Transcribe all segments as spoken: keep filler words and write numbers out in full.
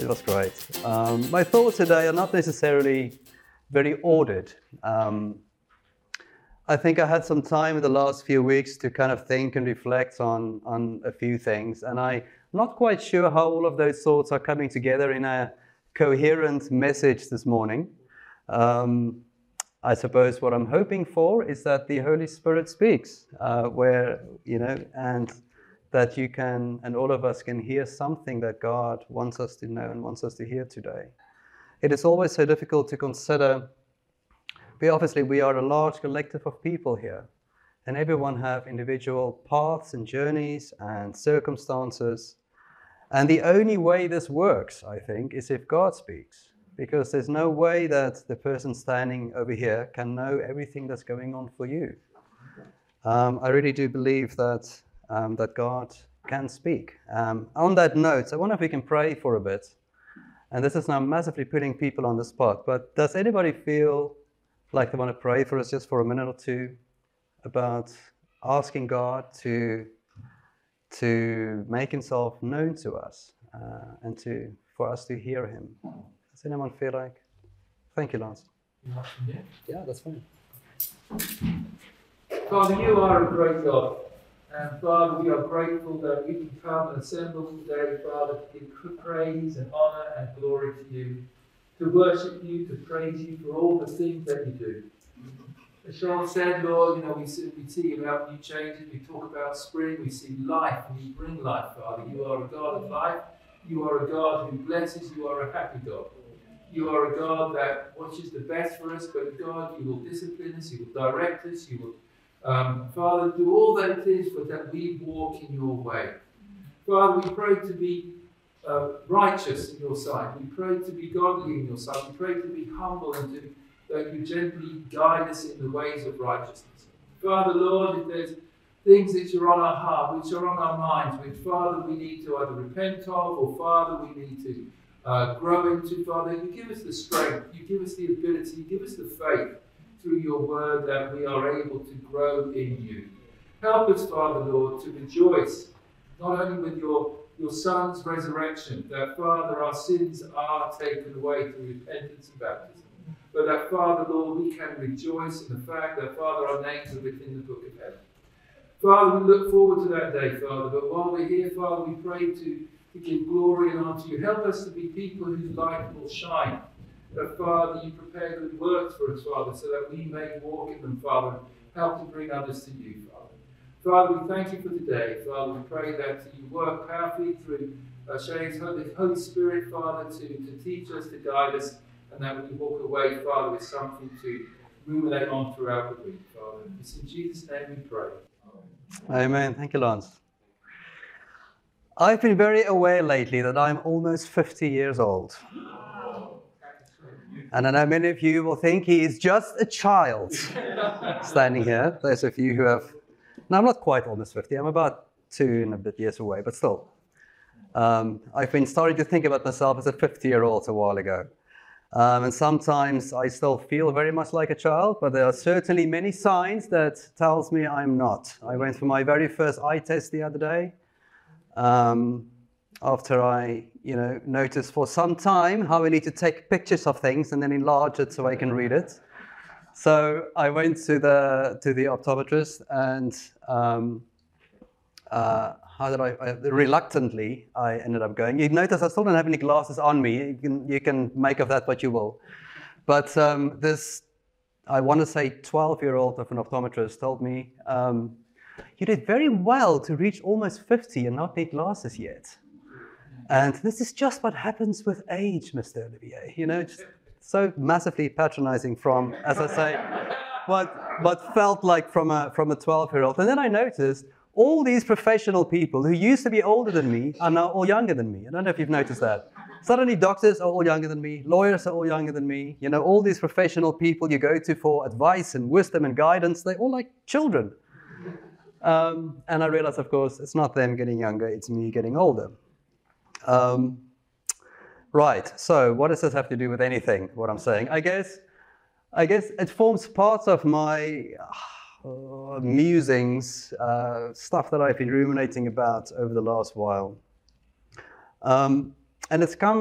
It was great. Um, my thoughts today are not necessarily very ordered. Um, I think I had some time in the last few weeks to kind of think and reflect on, on a few things, and I'm not quite sure how all of those thoughts are coming together in a coherent message this morning. Um, I suppose what I'm hoping for is that the Holy Spirit speaks, uh, where, you know, and that you can, and all of us can hear something that God wants us to know and wants us to hear today. It is always so difficult to consider. We obviously, we are a large collective of people here, and everyone have individual paths and journeys and circumstances. And the only way this works, I think, is if God speaks, because there's no way that the person standing over here can know everything that's going on for you. Um, I really do believe that um, that God can speak. Um, on that note, I wonder if we can pray for a bit. And this is now massively putting people on the spot, but does anybody feel like they want to pray for us just for a minute or two about asking God to to make himself known to us uh, and to for us to hear him? Does anyone feel like? Thank you, Lance. Yeah, Yeah, that's fine. Father, you are a great God. And Father, we are grateful that we can come and assemble today, Father, to give praise and honour and glory to you, to worship you, to praise you for all the things that you do. As Sean said, Lord, you know, we see, we see about new changes, we talk about spring, we see life, and you bring life, Father. You are a God of life, you are a God who blesses, you are a happy God. You are a God that watches the best for us, but God, you will discipline us, you will direct us, you will, um, Father, do all that it is for that we walk in your way. Father, we pray to be uh, righteous in your sight. We pray to be godly in your sight. We pray to be humble and to that you gently guide us in the ways of righteousness. Father, Lord, if there's things that are on our heart, which are on our minds, which, Father, we need to either repent of, or, Father, we need to uh, grow into, Father, you give us the strength, you give us the ability, you give us the faith through your word that we are able to grow in you. Help us, Father, Lord, to rejoice, not only with your, your Son's resurrection, that, Father, our sins are taken away through repentance and baptism, but that, Father, Lord, we can rejoice in the fact that, Father, our names are written in the book of heaven. Father, we look forward to that day, Father, but while we're here, Father, we pray to, to give glory and honor to you. Help us to be people whose light will shine. That, Father, you prepare good works for us, Father, so that we may walk in them, Father, and help to bring others to you, Father. Father, we thank you for today. Father, we pray that you work powerfully through uh, Shane's Holy, Holy Spirit, Father, to, to teach us, to guide us, and that we walk away, Father, with something to ruminate on throughout the week, Father. It's in Jesus' name we pray. Amen. Thank you, Lance. I've been very aware lately that I'm almost fifty years old. And I know many of you will think he is just a child standing here. Those of you who have... No, I'm not quite almost fifty. I'm about two and a bit years away, but still. Um, I've been starting to think about myself as a fifty-year-old a while ago. Um, and sometimes I still feel very much like a child, but there are certainly many signs that tells me I'm not. I went for my very first eye test the other day. Um, after I, you know, noticed for some time how I need to take pictures of things and then enlarge it so I can read it. So I went to the to the optometrist, and um, uh, how did I, I? Reluctantly, I ended up going. You notice I still don't have any glasses on me. You can you can make of that what you will. But um, this, I want to say, twelve-year-old of an optometrist told me, um, "You did very well to reach almost fifty and not need glasses yet." And this is just what happens with age, Mister Olivier. You know, just so massively patronizing from, as I say, what what felt like from a from a twelve-year-old. And then I noticed all these professional people who used to be older than me are now all younger than me. I don't know if you've noticed that. Suddenly doctors are all younger than me, lawyers are all younger than me. You know, all these professional people you go to for advice and wisdom and guidance, they're all like children. Um, and I realized, of course, it's not them getting younger, it's me getting older. Um, right, so what does this have to do with anything, what I'm saying? I guess, I guess it forms part of my uh, musings, uh, stuff that I've been ruminating about over the last while. Um, and it's come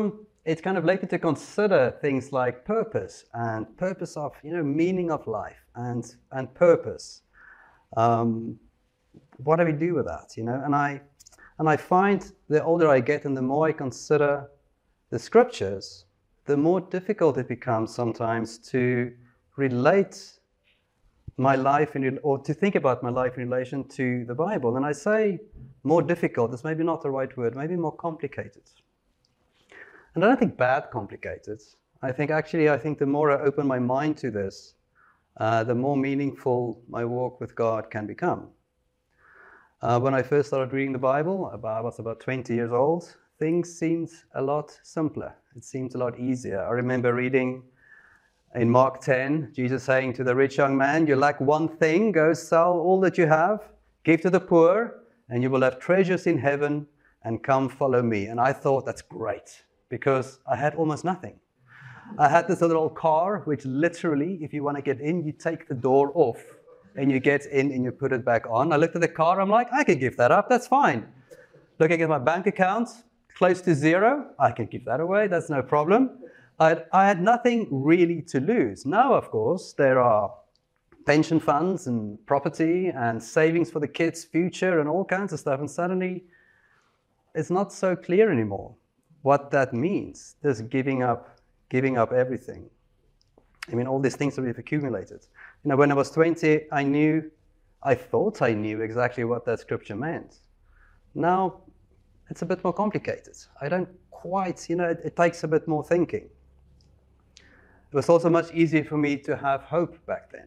it kind of led me to consider things like purpose and purpose of, you know, meaning of life and, and purpose. Um, what do we do with that, you know? And I, and I find the older I get and the more I consider the scriptures, the more difficult it becomes sometimes to relate my life in, or to think about my life in relation to the Bible. And I say more difficult, it's maybe not the right word, maybe more complicated. And I don't think bad complicated. I think actually, I think the more I open my mind to this, uh, the more meaningful my walk with God can become. Uh, when I first started reading the Bible, about, I was about twenty years old, things seemed a lot simpler. It seemed a lot easier. I remember reading in Mark ten, Jesus saying to the rich young man, you lack one thing, go sell all that you have, give to the poor, and you will have treasures in heaven, and come follow me. And I thought, that's great, because I had almost nothing. I had this little car, which literally, if you want to get in, you take the door off, and you get in and you put it back on. I looked at the car, I'm like, I can give that up, that's fine. Looking at my bank account, close to zero, I can give that away, that's no problem. I'd, I had nothing really to lose. Now, of course, there are pension funds and property and savings for the kids' future and all kinds of stuff. And suddenly, it's not so clear anymore what that means, this giving up, giving up everything. I mean, all these things that we've accumulated. You know, when I was twenty, I knew, I thought I knew exactly what that scripture meant. Now, it's a bit more complicated. I don't quite, you know, it, it takes a bit more thinking. It was also much easier for me to have hope back then.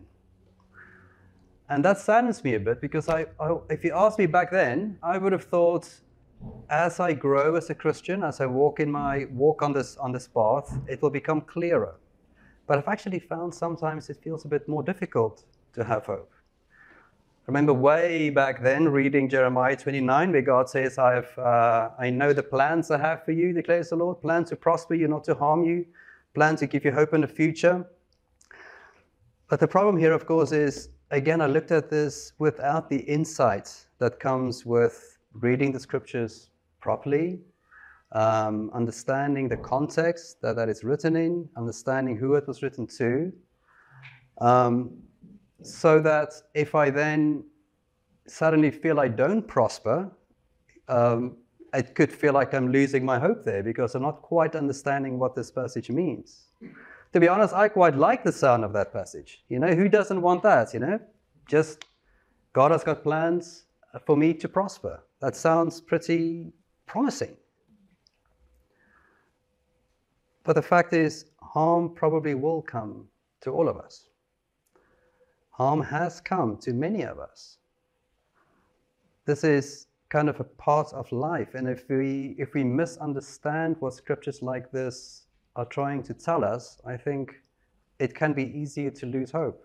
And that saddens me a bit because I, I, if you asked me back then, I would have thought, as I grow as a Christian, as I walk in my walk on this on this path, it will become clearer. But I've actually found sometimes it feels a bit more difficult to have hope. I remember way back then reading Jeremiah twenty-nine, where God says, I have, uh, I know the plans I have for you, declares the Lord, plans to prosper you, not to harm you, plan to give you hope in the future. But the problem here, of course, is, again, I looked at this without the insight that comes with reading the scriptures properly, um, understanding the context that, that it's written in, understanding who it was written to, um, so that if I then suddenly feel I don't prosper, um, it could feel like I'm losing my hope there because I'm not quite understanding what this passage means. To be honest, I quite like the sound of that passage. You know, who doesn't want that, you know? Just, God has got plans for me to prosper. That sounds pretty promising. But the fact is, harm probably will come to all of us. Harm has come to many of us. This is kind of a part of life. And if we, if we misunderstand what scriptures like this are trying to tell us, I think it can be easier to lose hope.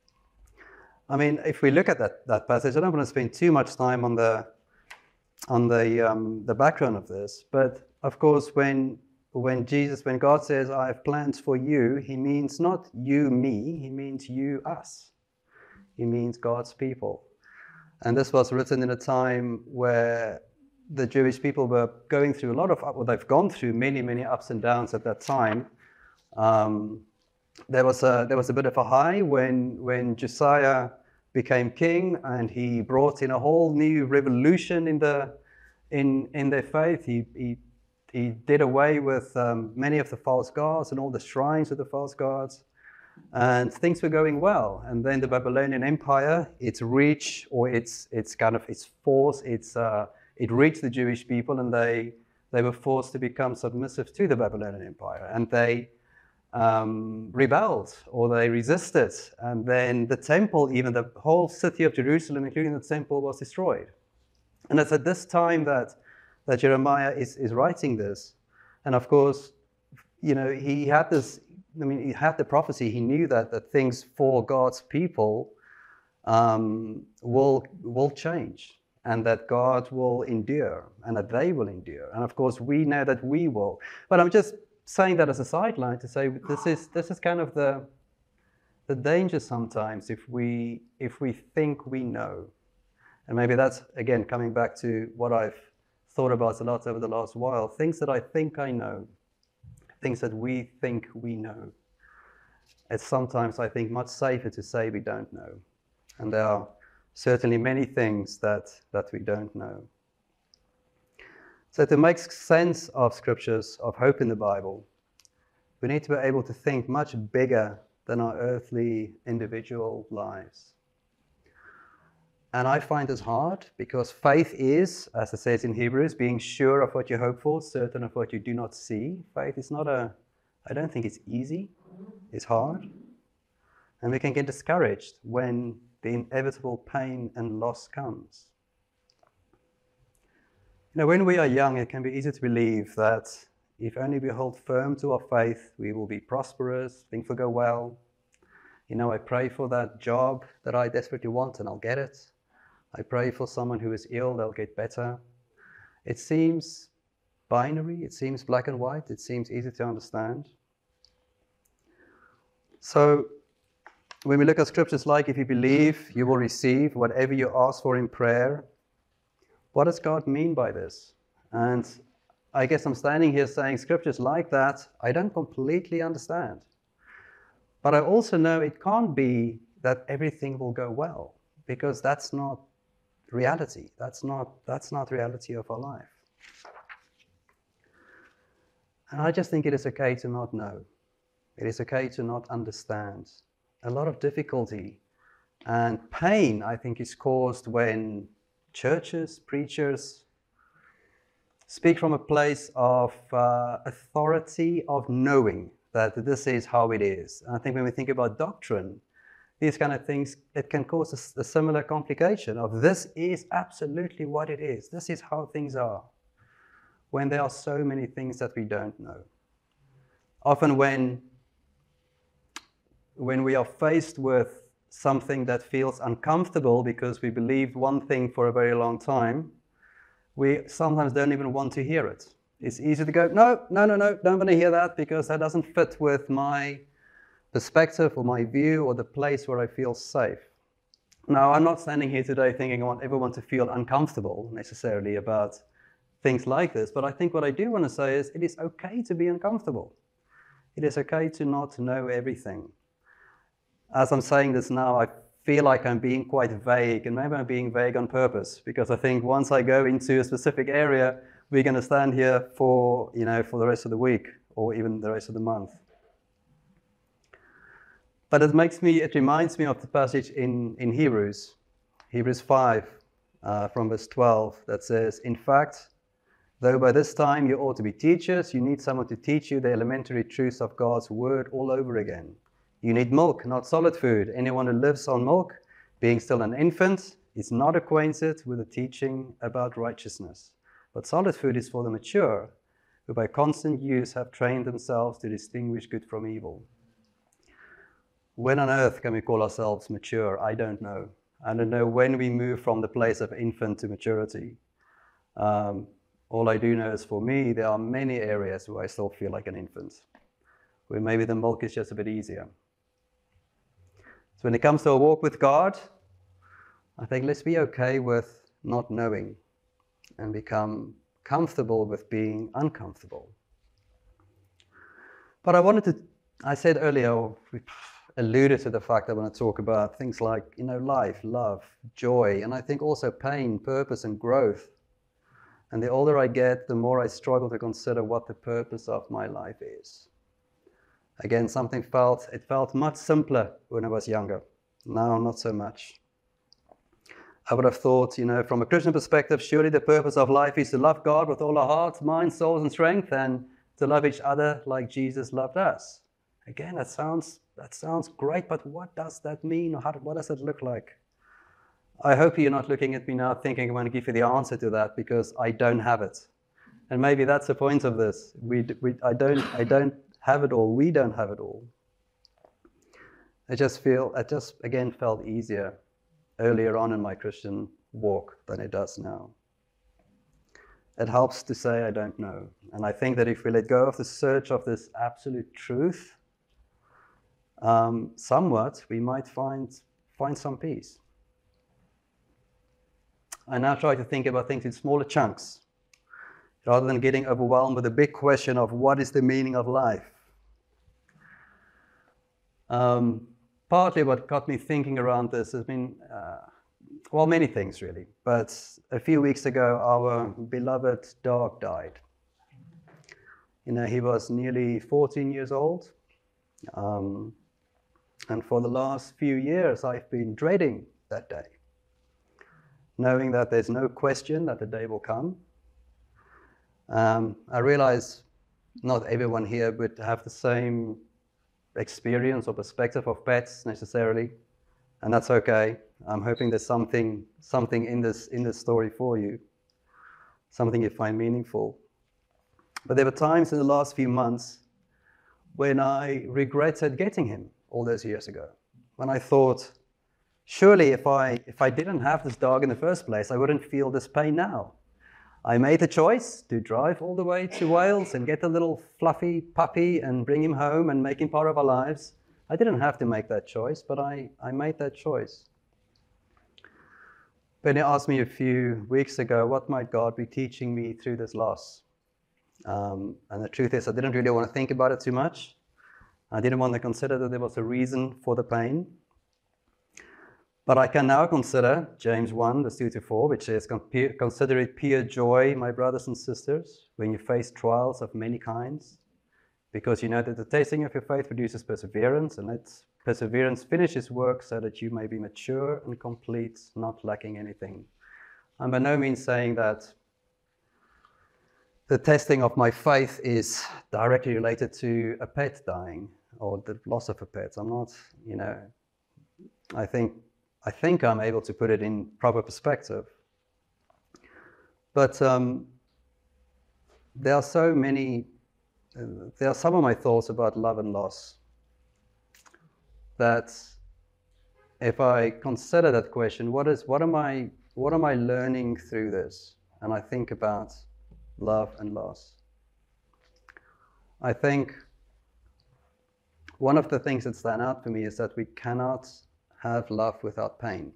I mean, if we look at that, that passage, I don't want to spend too much time on the, on the, um, the background of this, but of course, when, when Jesus, when God says, I have plans for you, he means not you, me, he means you, us. He means God's people. And this was written in a time where the Jewish people were going through a lot of, well, they've gone through many, many ups and downs at that time. Um, there was a there was a bit of a high when when Josiah became king, and he brought in a whole new revolution in the in in their faith. He he he did away with um, many of the false gods and all the shrines of the false gods, and things were going well. And then the Babylonian Empire, its reach or its its kind of its force, its uh, it reached the Jewish people, and they they were forced to become submissive to the Babylonian Empire, and they um, rebelled or they resisted, and then the temple, even the whole city of Jerusalem, including the temple, was destroyed. And it's at this time that that Jeremiah is is writing this, and of course, you know, he had this. I mean, he had the prophecy. He knew that that things for God's people um, will will change, and that God will endure, and that they will endure. And of course, we know that we will. But I'm just saying that as a sideline to say this is this is kind of the the danger sometimes if we if we think we know. And maybe that's again coming back to what I've thought about a lot over the last while. Things that I think I know, things that we think we know. It's sometimes, I think, much safer to say we don't know. And there are certainly many things that, that we don't know. So to make sense of scriptures, of hope in the Bible, we need to be able to think much bigger than our earthly individual lives. And I find this hard because faith is, as it says in Hebrews, being sure of what you hope for, certain of what you do not see. Faith is not a, I don't think it's easy, it's hard. And we can get discouraged when the inevitable pain and loss comes. You know, when we are young, it can be easy to believe that if only we hold firm to our faith, we will be prosperous, things will go well. You know, I pray for that job that I desperately want and I'll get it. I pray for someone who is ill, they'll get better. It seems binary, it seems black and white, it seems easy to understand. So, when we look at scriptures like, if you believe, you will receive whatever you ask for in prayer, what does God mean by this? And I guess I'm standing here saying scriptures like that, I don't completely understand. But I also know it can't be that everything will go well, because that's not reality. That's not, that's not reality of our life. And I just think it is okay to not know. It is okay to not understand. A lot of difficulty and pain, I think, is caused when churches, preachers speak from a place of uh, authority, of knowing that this is how it is. And I think when we think about doctrine, these kind of things, it can cause a, a similar complication of this is absolutely what it is. This is how things are. When there are so many things that we don't know. Often when, when we are faced with something that feels uncomfortable because we believed one thing for a very long time, we sometimes don't even want to hear it. It's easy to go, no, no, no, no, don't want to hear that because that doesn't fit with my perspective or my view or the place where I feel safe. Now, I'm not standing here today thinking I want everyone to feel uncomfortable necessarily about things like this, but I think what I do want to say is it is okay to be uncomfortable. It is okay to not know everything. As I'm saying this now, I feel like I'm being quite vague, and maybe I'm being vague on purpose, because I think once I go into a specific area, we're going to stand here for, you know, for the rest of the week, or even the rest of the month. But it makes me, it reminds me of the passage in, in Hebrews, Hebrews five, uh, from verse twelve, that says, in fact, though by this time you ought to be teachers, you need someone to teach you the elementary truths of God's word all over again. You need milk, not solid food. Anyone who lives on milk, being still an infant, is not acquainted with the teaching about righteousness. But solid food is for the mature, who by constant use have trained themselves to distinguish good from evil. When on earth can we call ourselves mature? I don't know. I don't know when we move from the place of infant to maturity. Um, all I do know is for me, there are many areas where I still feel like an infant, where maybe the milk is just a bit easier. So when it comes to a walk with God, I think let's be okay with not knowing and become comfortable with being uncomfortable. But I wanted to, I said earlier, we alluded to the fact I want to talk about things like, you know, life, love, joy, and I think also pain, purpose, and growth. And the older I get, the more I struggle to consider what the purpose of my life is. Again, something felt, it felt much simpler when I was younger. Now, not so much. I would have thought, you know, from a Christian perspective, surely the purpose of life is to love God with all our heart, mind, soul, and strength, and to love each other like Jesus loved us. Again, that sounds, that sounds great, but what does that mean? Or how, what does it look like? I hope you're not looking at me now thinking I'm going to give you the answer to that, because I don't have it. And maybe that's the point of this. We, we, I don't, I don't have it all. We don't have it all. I just feel, it just, again, felt easier earlier on in my Christian walk than it does now. It helps to say I don't know. And I think that if we let go of the search of this absolute truth, um, somewhat, we might find, find some peace. I now try to think about things in smaller chunks. rather than getting overwhelmed with the big question of what is the meaning of life. Um, partly what got me thinking around this has been, uh, well, many things really, but a few weeks ago our beloved dog died. You know, he was nearly fourteen years old, um, and for the last few years I've been dreading that day, knowing that there's no question that the day will come. Um, I realize not everyone here would have the same experience or perspective of pets necessarily, and that's okay. I'm hoping there's something something in this in this story for you, something you find meaningful. But there were times in the last few months when I regretted getting him all those years ago, when I thought, surely if I if I didn't have this dog in the first place, I wouldn't feel this pain now. I made the choice to drive all the way to Wales and get a little fluffy puppy and bring him home and make him part of our lives. I didn't have to make that choice, but I, I made that choice. Benny asked me a few weeks ago, what might God be teaching me through this loss? Um, and the truth is, I didn't really want to think about it too much. I didn't want to consider that there was a reason for the pain. But I can now consider James one, verse two to four, which says, consider it pure joy, my brothers and sisters, when you face trials of many kinds, because you know that the testing of your faith produces perseverance, and let perseverance finish its work so that you may be mature and complete, not lacking anything. I'm by no means saying that the testing of my faith is directly related to a pet dying or the loss of a pet. I'm not, you know, I think I think I'm able to put it in proper perspective. But um, there are so many, uh, there are some of my thoughts about love and loss that if I consider that question, what is, what am I, what am I learning through this? And I think about love and loss. I think one of the things that stand out for me is that we cannot have love without pain.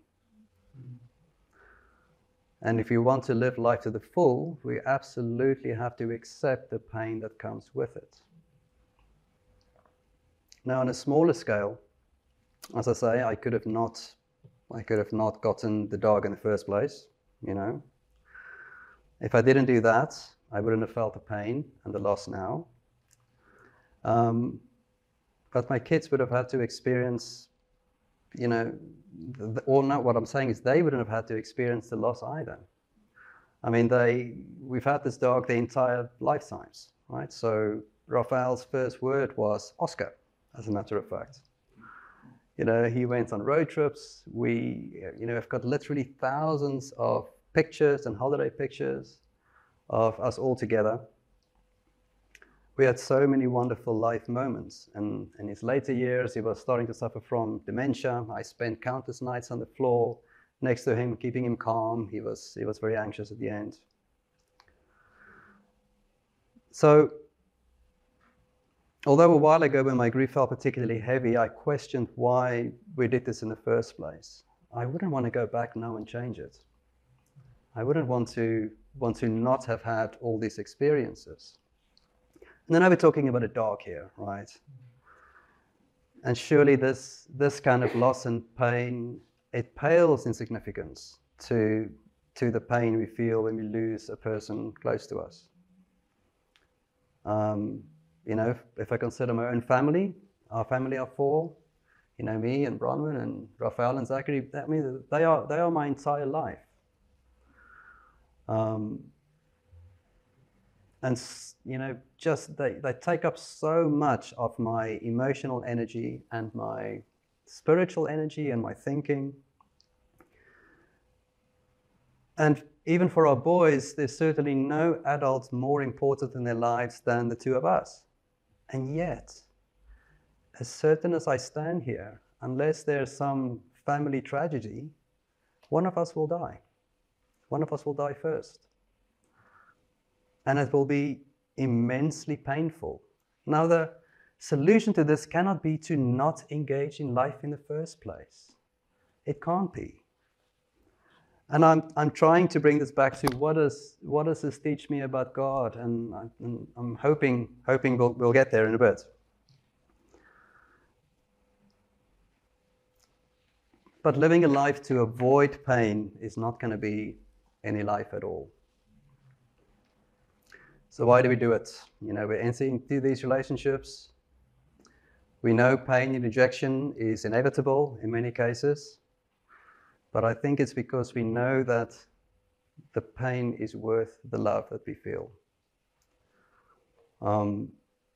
And if you want to live life to the full, we absolutely have to accept the pain that comes with it. Now, on a smaller scale, as I say, I could have not, I could have not gotten the dog in the first place, you know. If I didn't do that, I wouldn't have felt the pain and the loss now. Um, but my kids would have had to experience, you know, the, or not, what I'm saying is they wouldn't have had to experience the loss either. I mean, they, we've had this dog the entire lifetimes, right? So Raphael's first word was Oscar, as a matter of fact. You know, he went on road trips. We, you know, have got literally thousands of pictures and holiday pictures of us all together. We had so many wonderful life moments, and in his later years, he was starting to suffer from dementia. I spent countless nights on the floor next to him, keeping him calm. He was, he was very anxious at the end. So, although a while ago when my grief felt particularly heavy, I questioned why we did this in the first place. I wouldn't want to go back now and change it. I wouldn't want to, want to not have had all these experiences. And then I was talking about a dog here, right? And surely this, this kind of loss and pain, it pales in significance to, to the pain we feel when we lose a person close to us. Um, you know, if, if I consider my own family, our family are four, you know, me and Bronwyn and Raphael and Zachary, I mean, they are, they are my entire life. Um, And, you know, just they, they take up so much of my emotional energy and my spiritual energy and my thinking. And even for our boys, there's certainly no adult more important in their lives than the two of us. And yet, as certain as I stand here, unless there's some family tragedy, one of us will die. One of us will die first. And it will be immensely painful. Now, the solution to this cannot be to not engage in life in the first place. It can't be. And I'm, I'm trying to bring this back to what, is, what does this teach me about God? And, I, and I'm hoping, hoping we'll, we'll get there in a bit. But living a life to avoid pain is not going to be any life at all. So why do we do it? You know, we're entering into these relationships. We know pain and rejection is inevitable in many cases. But I think it's because we know that the pain is worth the love that we feel. Um,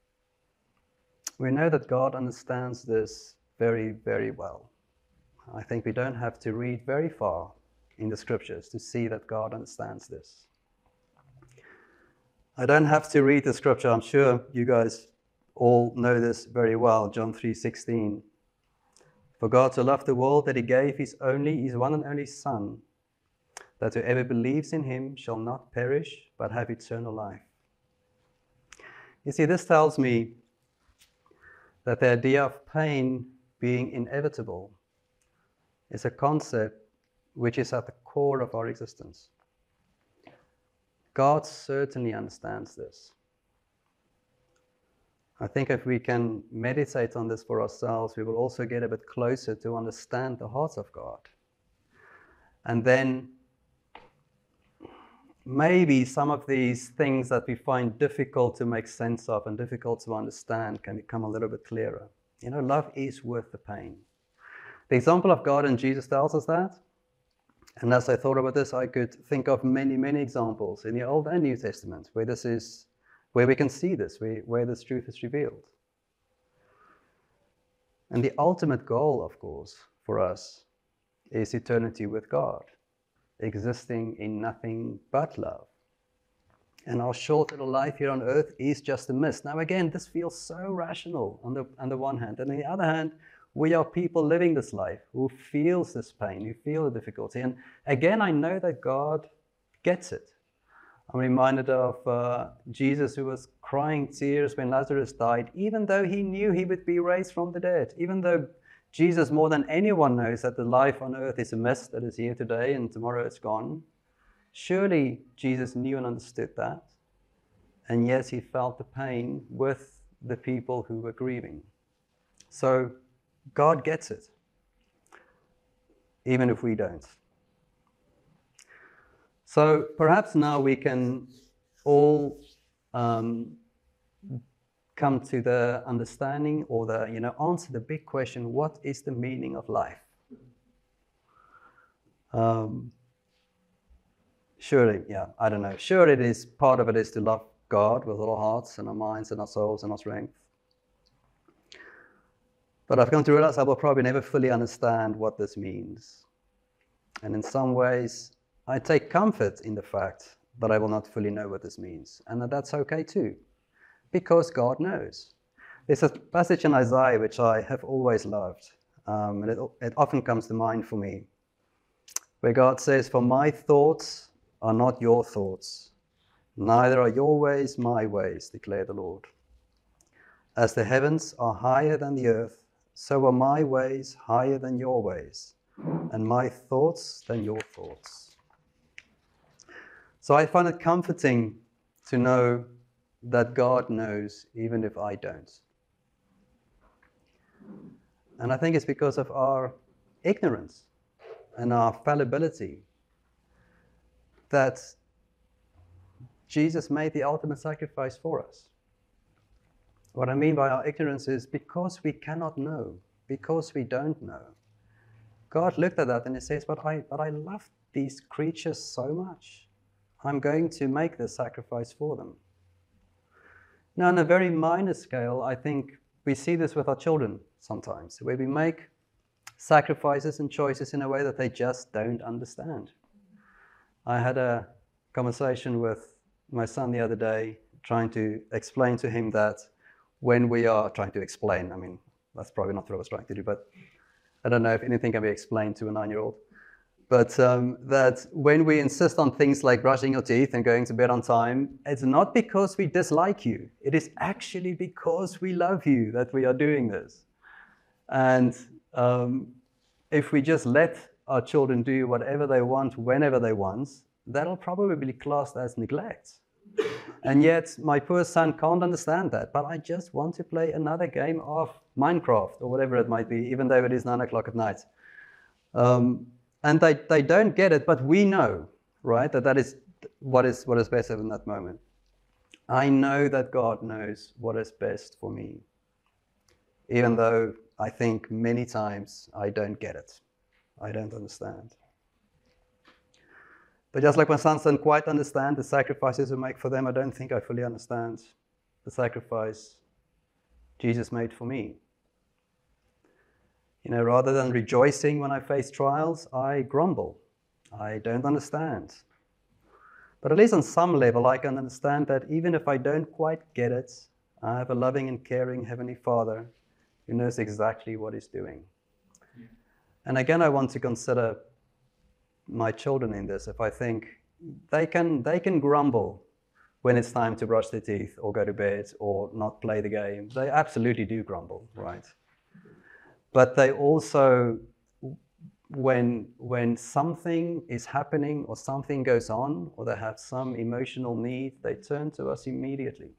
we know that God understands this very, very well. I think we don't have to read very far in the scriptures to see that God understands this. I don't have to read the scripture. I'm sure you guys all know this very well. John three sixteen. For God so loved the world that he gave his only, his one and only Son, that whoever believes in him shall not perish, but have eternal life. You see, this tells me that the idea of pain being inevitable is a concept which is at the core of our existence. God certainly understands this. I think if we can meditate on this for ourselves, we will also get a bit closer to understand the heart of God. And then maybe some of these things that we find difficult to make sense of and difficult to understand can become a little bit clearer. You know, love is worth the pain. The example of God and Jesus tells us that. And as I thought about this, I could think of many, many examples in the Old and New Testament where this is, where we can see this, where, where this truth is revealed. And the ultimate goal, of course, for us is eternity with God, existing in nothing but love. And our short little life here on earth is just a mist. Now again, this feels so rational on the, on the one hand. And on the other hand, we are people living this life who feels this pain, who feel the difficulty. And again, I know that God gets it. I'm reminded of uh, Jesus, who was crying tears when Lazarus died, even though he knew he would be raised from the dead. Even though Jesus, more than anyone, knows that the life on earth is a mist that is here today and tomorrow it's gone. Surely Jesus knew and understood that. And yes, he felt the pain with the people who were grieving. So God gets it, even if we don't. So perhaps now we can all um, come to the understanding or the, you know, answer the big question, what is the meaning of life? Um, surely, yeah, I don't know. Sure, it is, part of it is to love God with all our hearts and our minds and our souls and our strength. But I've come to realize I will probably never fully understand what this means. And in some ways, I take comfort in the fact that I will not fully know what this means. And that that's okay too, because God knows. There's a passage in Isaiah which I have always loved, um, and it, it often comes to mind for me, where God says, "For my thoughts are not your thoughts, neither are your ways my ways, declare the Lord. As the heavens are higher than the earth, so are my ways higher than your ways, and my thoughts than your thoughts." So I find it comforting to know that God knows, even if I don't. And I think it's because of our ignorance and our fallibility that Jesus made the ultimate sacrifice for us. What I mean by our ignorance is because we cannot know, because we don't know. God looked at that and he says, but I, but I love these creatures so much. I'm going to make this sacrifice for them. Now, on a very minor scale, I think we see this with our children sometimes, where we make sacrifices and choices in a way that they just don't understand. I had a conversation with my son the other day, trying to explain to him that when we are trying to explain, I mean, that's probably not what I was trying to do, but I don't know if anything can be explained to a nine-year-old. But um, that when we insist on things like brushing your teeth and going to bed on time, it's not because we dislike you. It is actually because we love you that we are doing this. And um, if we just let our children do whatever they want, whenever they want, that'll probably be classed as neglect. And yet, my poor son can't understand that, but I just want to play another game of Minecraft or whatever it might be, even though it is nine o'clock at night. Um, and they, they don't get it, but we know, right, that that is what is, what is best in that moment. I know that God knows what is best for me, even though I think many times I don't get it. I don't understand. But just like my sons don't quite understand the sacrifices we make for them, I don't think I fully understand the sacrifice Jesus made for me. You know, rather than rejoicing when I face trials, I grumble. I don't understand. But at least on some level, I can understand that even if I don't quite get it, I have a loving and caring Heavenly Father who knows exactly what He's doing. Yeah. And again, I want to consider my children in this. If I think they can, they can grumble when it's time to brush their teeth or go to bed or not play the game. They absolutely do grumble, right? But they also, when, when something is happening or something goes on or they have some emotional need, they turn to us immediately.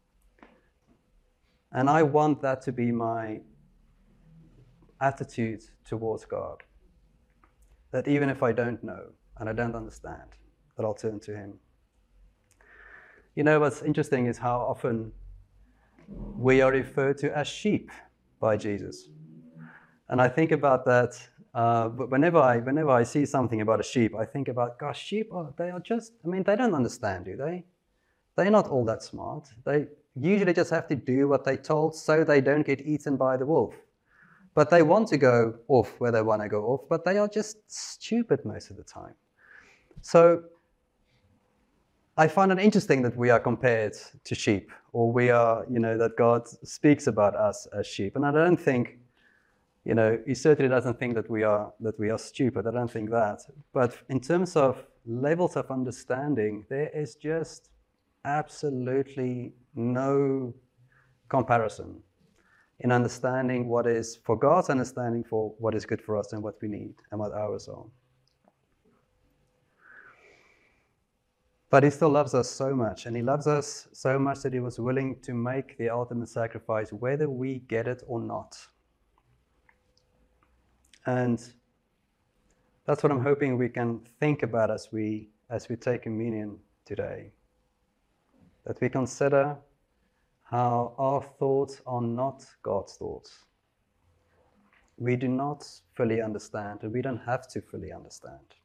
And I want that to be my attitude towards God. That even if I don't know and I don't understand, that I'll turn to Him. You know, what's interesting is how often we are referred to as sheep by Jesus. And I think about that uh, but whenever I whenever I see something about a sheep, I think about, gosh, sheep, oh, they are just, I mean, they don't understand, do they? They're not all that smart. They usually just have to do what they're told so they don't get eaten by the wolf. But they want to go off where they want to go off, but they are just stupid most of the time. So I find it interesting that we are compared to sheep, or we are, you know, that God speaks about us as sheep. And I don't think, you know, He certainly doesn't think that we are that we are stupid. I don't think that. But in terms of levels of understanding, there is just absolutely no comparison in understanding what is, for God's understanding, for what is good for us and what we need and what ours are. But He still loves us so much, and He loves us so much that He was willing to make the ultimate sacrifice, whether we get it or not. And that's what I'm hoping we can think about as we as we take communion today. That we consider how our thoughts are not God's thoughts. We do not fully understand, and we don't have to fully understand.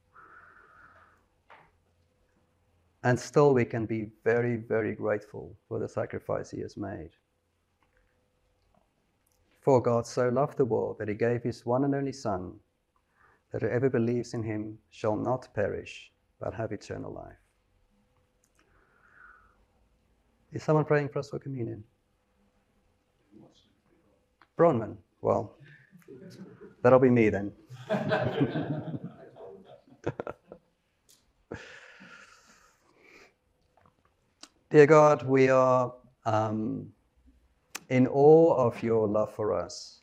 And still we can be very, very grateful for the sacrifice He has made. For God so loved the world that He gave His one and only Son, that whoever believes in Him shall not perish, but have eternal life. Is someone praying for us for communion? Bronman. Well, that'll be me then. Dear God, we are um, in awe of Your love for us.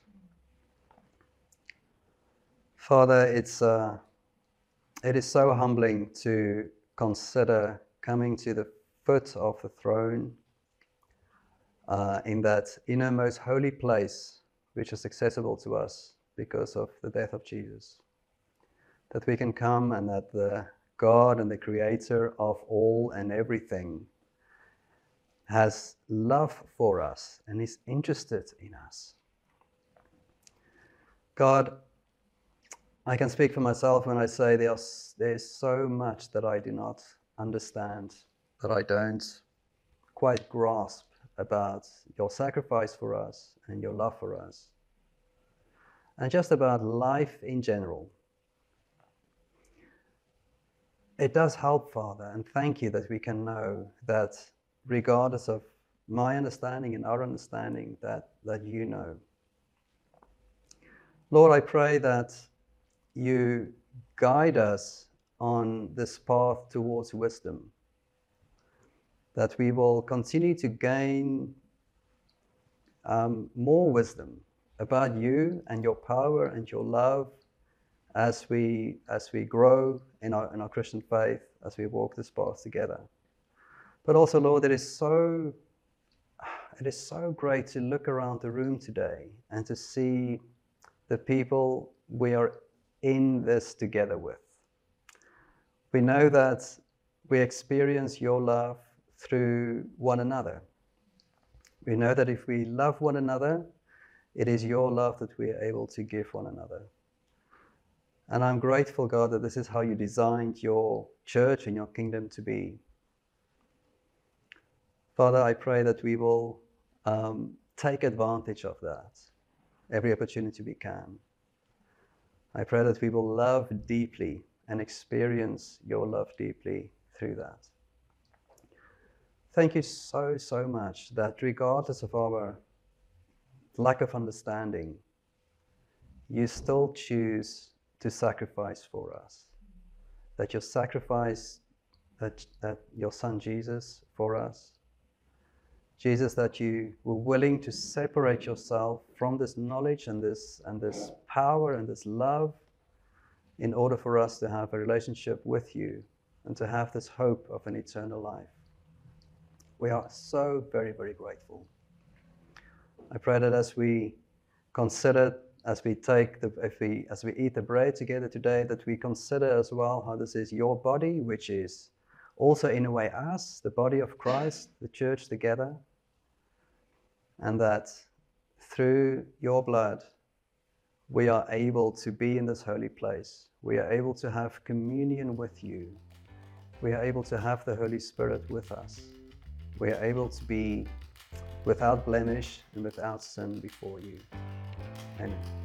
Father, it's uh, it is so humbling to consider coming to the foot of the throne uh, in that innermost holy place which is accessible to us because of the death of Jesus. That we can come and that the God and the Creator of all and everything has love for us and is interested in us. God, I can speak for myself when I say there's, there's so much that I do not understand, that I don't quite grasp about Your sacrifice for us and Your love for us. And just about life in general. It does help, Father, and thank You that we can know that regardless of my understanding and our understanding, that, that You know. Lord, I pray that You guide us on this path towards wisdom, that we will continue to gain um, more wisdom about You and Your power and Your love as we as we grow in our in our Christian faith, as we walk this path together. But also, Lord, it is so it is so great to look around the room today and to see the people we are in this together with. We know that we experience your love through one another. We know that if we love one another, it is your love that we are able to give one another. And I'm grateful, God, that this is how you designed your church and your kingdom to be. Father, I pray that we will um, take advantage of that every opportunity we can. I pray that we will love deeply and experience your love deeply through that. Thank you so, so much that regardless of our lack of understanding, you still choose to sacrifice for us. That your sacrifice, that, that your son Jesus for us, Jesus, that you were willing to separate yourself from this knowledge and this and this power and this love in order for us to have a relationship with you and to have this hope of an eternal life. We are so very, very grateful. I pray that as we consider, as we take the, if we, as we eat the bread together today, that we consider as well how this is your body, which is also in a way us, the body of Christ, the church together, and that through your blood, we are able to be in this holy place. We are able to have communion with you. We are able to have the Holy Spirit with us. We are able to be without blemish and without sin before you. Amen.